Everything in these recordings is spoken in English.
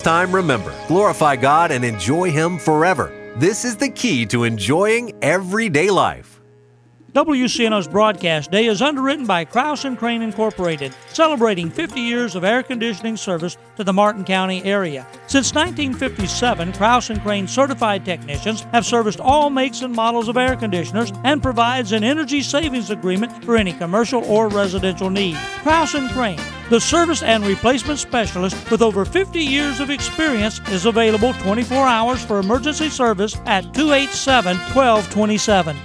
Time, remember, glorify God and enjoy Him forever. This is the key to enjoying everyday life. WCNO's broadcast day is underwritten by Krause & Crane Incorporated, celebrating 50 years of air conditioning service to the Martin County area. Since 1957, Krause & Crane certified technicians have serviced all makes and models of air conditioners and provides an energy savings agreement for any commercial or residential need. Krause & Crane, the service and replacement specialist with over 50 years of experience, is available 24 hours for emergency service at 287-1227.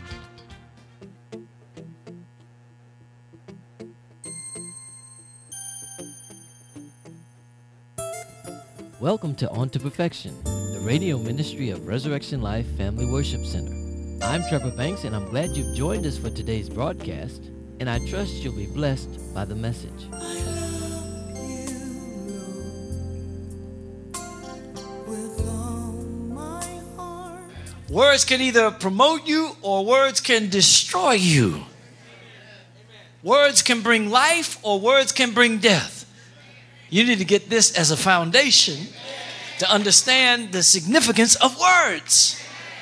Welcome to On to Perfection, the radio ministry of Resurrection Life Family Worship Center. I'm Trevor Banks, and I'm glad you've joined us for today's broadcast, and I trust you'll be blessed by the message. Words can either promote you or words can destroy you. Words can bring life or words can bring death. You need to get this as a foundation to understand the significance of words.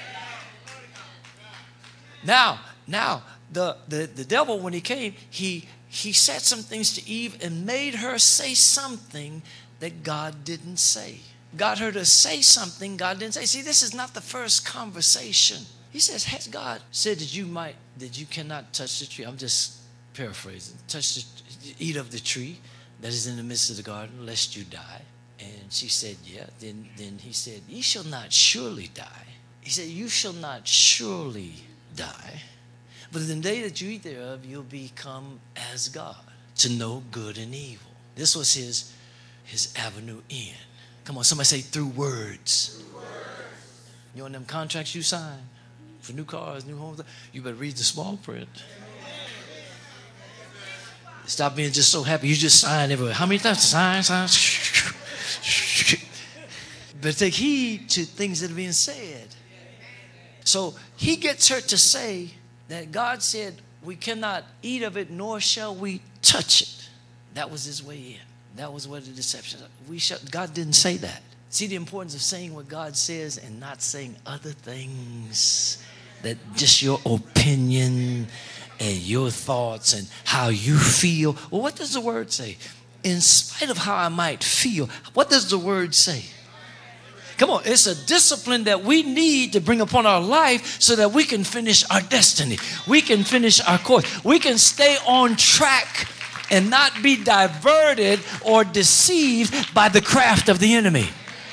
Now, the devil, when he came, he said some things to Eve and made her say something that God didn't say. Got her to say something God didn't say. See, this is not the first conversation. He says, has God said that you cannot touch the tree? I'm just paraphrasing. Eat of the tree that is in the midst of the garden, lest you die. And she said, yeah. Then he said, ye shall not surely die. He said, you shall not surely die. But in the day that you eat thereof, you'll become as God, to know good and evil. This was his avenue in. Come on, somebody say, through words. You know, them contracts you sign for new cars, new homes, you better read the small print. Stop being just so happy. You just sign everywhere. How many times? Sign. But take heed to things that are being said. So he gets her to say that God said we cannot eat of it, nor shall we touch it. That was his way in. That was where the deception. God didn't say that. See the importance of saying what God says and not saying other things that just your opinion and your thoughts and how you feel. Well, what does the word say? In spite of how I might feel, what does the word say? Come on, it's a discipline that we need to bring upon our life so that we can finish our destiny. We can finish our course. We can stay on track and not be diverted or deceived by the craft of the enemy.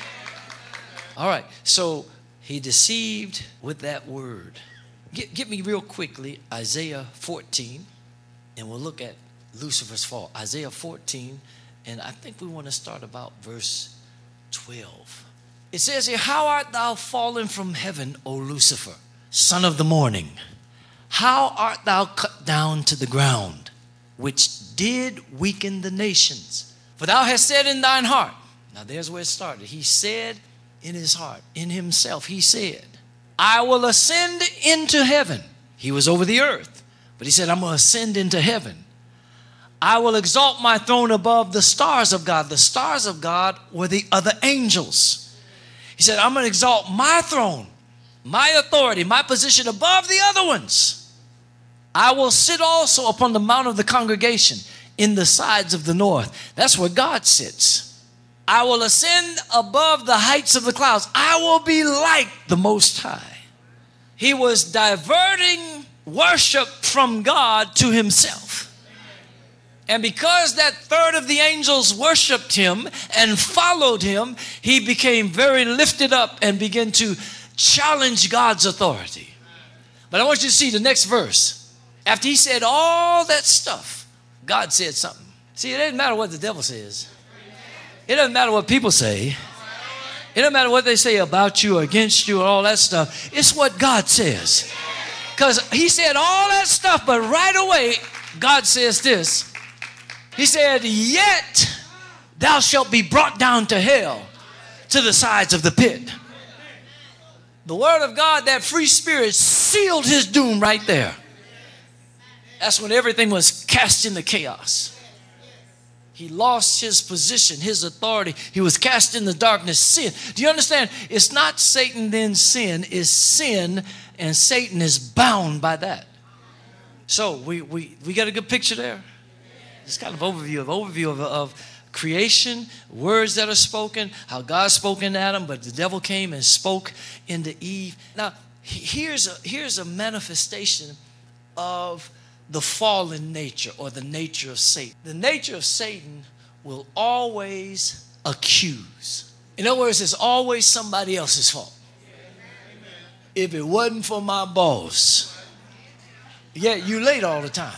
All right, so he deceived with that word. Get me real quickly Isaiah 14, and we'll look at Lucifer's fall. Isaiah 14, and I think we want to start about verse 12. It says here, how art thou fallen from heaven, O Lucifer, son of the morning? How art thou cut down to the ground, which did weaken the nations? For thou hast said in thine heart. Now there's where it started. He said in his heart, in himself, he said, I will ascend into heaven. He was over the earth, but he said, I'm going to ascend into heaven. I will exalt my throne above the stars of God. The stars of God were the other angels. He said, I'm going to exalt my throne, my authority, my position above the other ones. I will sit also upon the mount of the congregation in the sides of the north. That's where God sits. I will ascend above the heights of the clouds. I will be like the Most High. He was diverting worship from God to himself. And because that third of the angels worshiped him and followed him, he became very lifted up and began to challenge God's authority. But I want you to see the next verse. After he said all that stuff, God said something. See, it doesn't matter what the devil says. It doesn't matter what people say. It doesn't matter what they say about you or against you or all that stuff. It's what God says. Because he said all that stuff, but right away, God says this. He said, yet thou shalt be brought down to hell, to the sides of the pit. The word of God, that free spirit, sealed his doom right there. That's when everything was cast into chaos. He lost his position, his authority. He was cast in the darkness, sin. Do you understand? It's not Satan then sin, it's sin, and Satan is bound by that. So we got a good picture there. It's kind of overview of creation, words that are spoken, how God spoke into Adam, but the devil came and spoke into Eve. Now, here's a manifestation of the fallen nature or the nature of Satan. The nature of Satan will always accuse. In other words, it's always somebody else's fault. If it wasn't for my boss, yeah, you late all the time.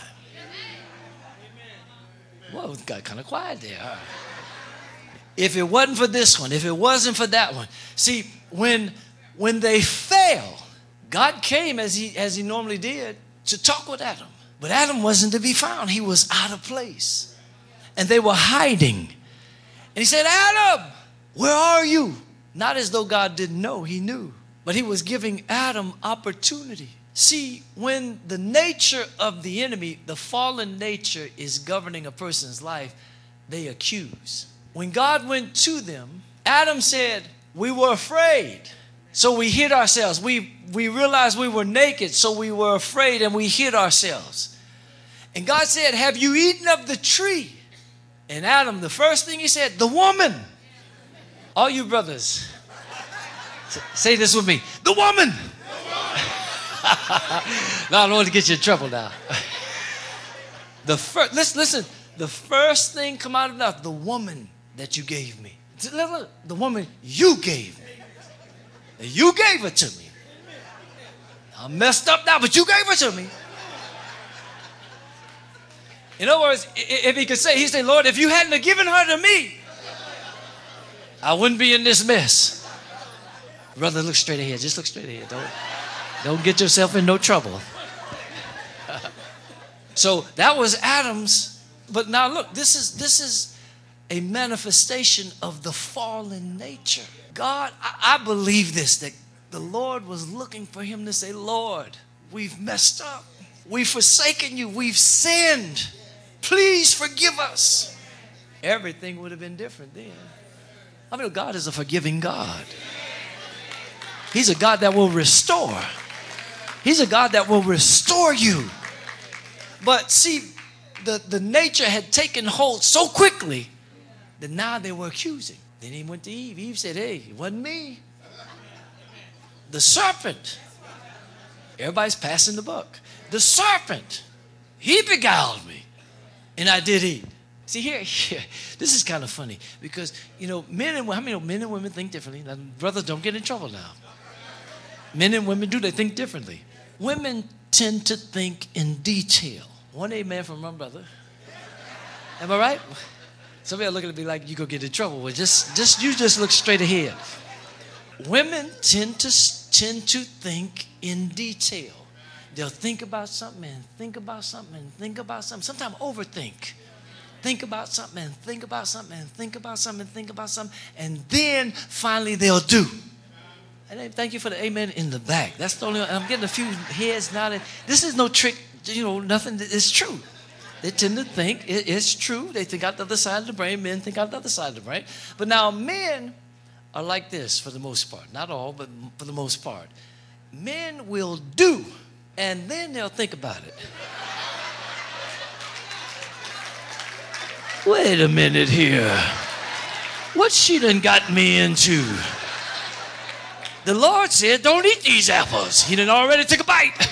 Well, it got kind of quiet there. Huh? If it wasn't for this one, if it wasn't for that one. See, when they fail, God came as he normally did to talk with Adam. But Adam wasn't to be found. He was out of place. And they were hiding. And he said, Adam, where are you? Not as though God didn't know. He knew. But he was giving Adam opportunity. See, when the nature of the enemy, the fallen nature, is governing a person's life, they accuse. When God went to them, Adam said, we were afraid. So we hid ourselves. We realized we were naked, so we were afraid and we hid ourselves. And God said, have you eaten of the tree? And Adam, the first thing he said, the woman. All you brothers, say this with me. The woman. No, I don't want to get you in trouble now. Listen, the first thing come out of mouth, the woman that you gave me. The woman you gave me. You gave it to me. I'm messed up now, but you gave it to me. In other words, if he could say, he'd say, Lord, if you hadn't have given her to me, I wouldn't be in this mess. Brother, look straight ahead. Just look straight ahead. Don't get yourself in no trouble. So that was Adam's. But now look, this is a manifestation of the fallen nature. God, I believe this, that the Lord was looking for him to say, Lord, we've messed up. We've forsaken you. We've sinned. Please forgive us. Everything would have been different then. I mean, God is a forgiving God. He's a God that will restore. He's a God that will restore you. But see, the nature had taken hold so quickly that now they were accusing. Then he went to Eve. Eve said, hey, it wasn't me. The serpent. Everybody's passing the buck. The serpent. He beguiled me. And I did eat. See, here, this is kind of funny because, men and women think differently. Now, brothers, don't get in trouble now. Men and women they think differently. Women tend to think in detail. One amen from my brother. Am I right? Somebody looking at me like you gonna get in trouble. Well, just look straight ahead. Women tend to think in detail. They'll think about something and think about something and think about something. Sometimes overthink. Think about something and think about something and think about something and think about something. And then finally they'll do. And thank you for the amen in the back. That's the only one. I'm getting a few heads nodding. This is no trick, nothing. It's true. They tend to think it's true. They think out the other side of the brain. Men think out the other side of the brain. But now men are like this for the most part. Not all, but for the most part. Men will do, and then they'll think about it. Wait a minute here. What she done got me into? The Lord said, don't eat these apples. He done already took a bite.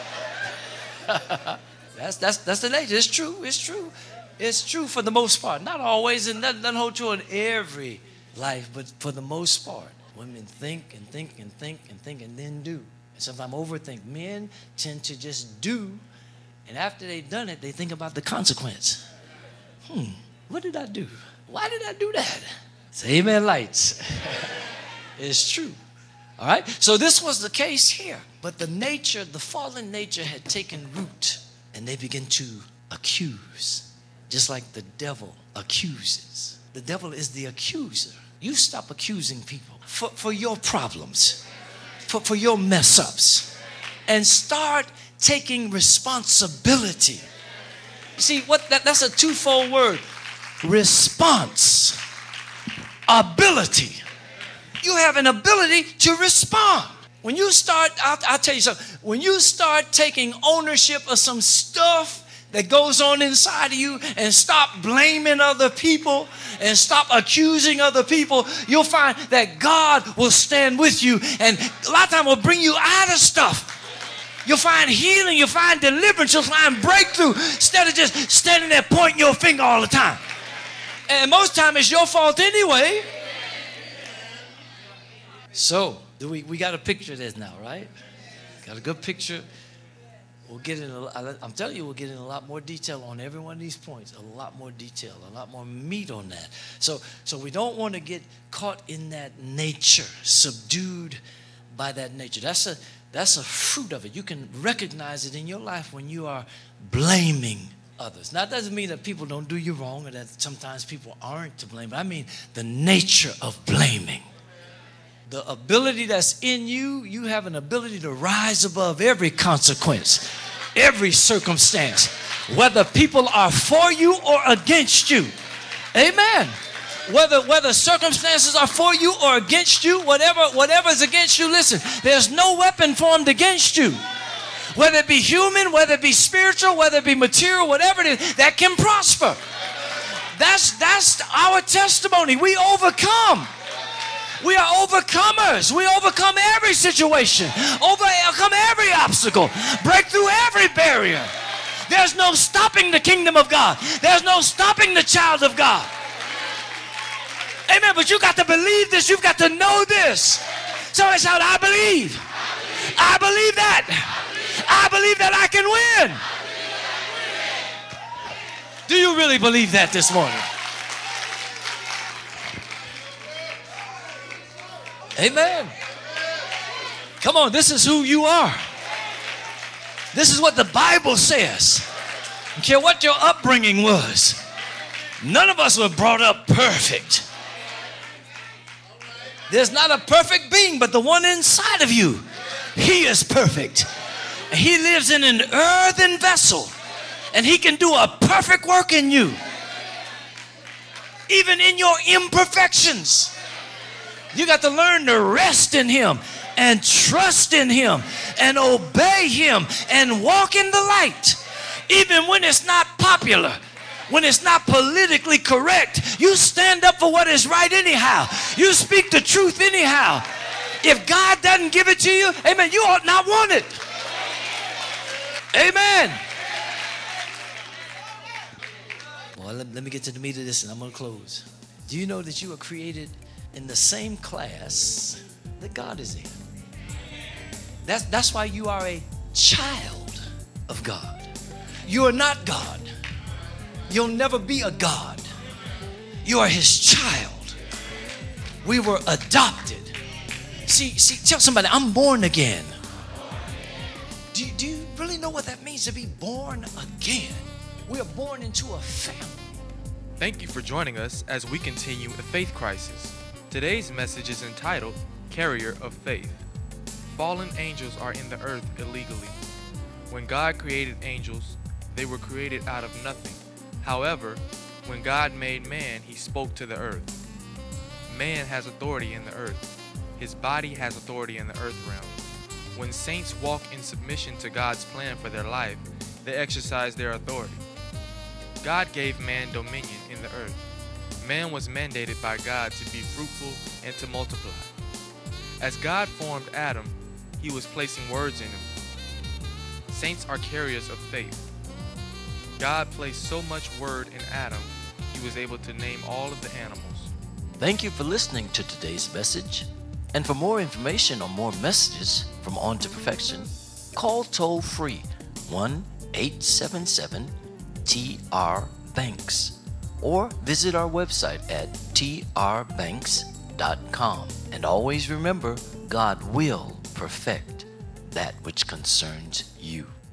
That's the nature. It's true. It's true. It's true for the most part. Not always, and doesn't hold true in every life, but for the most part. Women think and think and think and think and then do. And sometimes overthink. Men tend to just do, and after they've done it, they think about the consequence. What did I do? Why did I do that? Say amen, lights. It's true. All right? So this was the case here. But the fallen nature had taken root, and they begin to accuse, just like the devil accuses. The devil is the accuser. You stop accusing people for your problems, for your mess ups, and start taking responsibility. You see, that's a twofold word. response ability. You have an ability to respond. When you start, I'll tell you something. When you start taking ownership of some stuff that goes on inside of you and stop blaming other people and stop accusing other people, you'll find that God will stand with you, and a lot of times will bring you out of stuff. You'll find healing, you'll find deliverance, you'll find breakthrough, instead of just standing there pointing your finger all the time. And most time it's your fault anyway. So, we got a picture of this now, right? Got a good picture. We'll get in. I'm telling you, we'll get in a lot more detail on every one of these points. A lot more detail, a lot more meat on that. So we don't want to get caught in that nature, subdued by that nature. That's a fruit of it. You can recognize it in your life when you are blaming others. Now, that doesn't mean that people don't do you wrong or that sometimes people aren't to blame. But I mean the nature of blaming. The ability that's in you, you have an ability to rise above every consequence, every circumstance, whether people are for you or against you. Amen. Whether circumstances are for you or against you, whatever is against you, listen, there's no weapon formed against you. Whether it be human, whether it be spiritual, whether it be material, whatever it is, that can prosper. That's our testimony. We overcome. We are overcomers. We overcome every situation, overcome every obstacle, break through every barrier. There's no stopping the kingdom of God. There's no stopping the child of God. Amen. But you got to believe this. You've got to know this. Somebody shout, I believe. I believe that. I believe that I can win. Do you really believe that this morning? Amen. Come on, this is who you are. This is what the Bible says. I don't care what your upbringing was. None of us were brought up perfect. There's not a perfect being, but the one inside of you, he is perfect. And he lives in an earthen vessel, and he can do a perfect work in you, even in your imperfections. You got to learn to rest in him and trust in him and obey him and walk in the light. Even when it's not popular, when it's not politically correct, you stand up for what is right anyhow. You speak the truth anyhow. If God doesn't give it to you, amen, you ought not want it. Amen. Well, let me get to the meat of this and I'm going to close. Do you know that you were created in the same class that God is in? That's why you are a child of God. You are not God. You'll never be a God. You are his child. We were adopted. See, tell somebody, I'm born again. Do you really know what that means to be born again? We are born into a family. Thank you for joining us as we continue the faith crisis. Today's message is entitled, Carrier of Faith. Fallen angels are in the earth illegally. When God created angels, they were created out of nothing. However, when God made man, he spoke to the earth. Man has authority in the earth. His body has authority in the earth realm. When saints walk in submission to God's plan for their life, they exercise their authority. God gave man dominion in the earth. Man was mandated by God to be fruitful and to multiply. As God formed Adam, he was placing words in him. Saints are carriers of faith. God placed so much word in Adam, he was able to name all of the animals. Thank you for listening to today's message. And for more information or more messages from On to Perfection, call toll free 1-877-TR-BANKS or visit our website at trbanks.com. And always remember, God will perfect that which concerns you.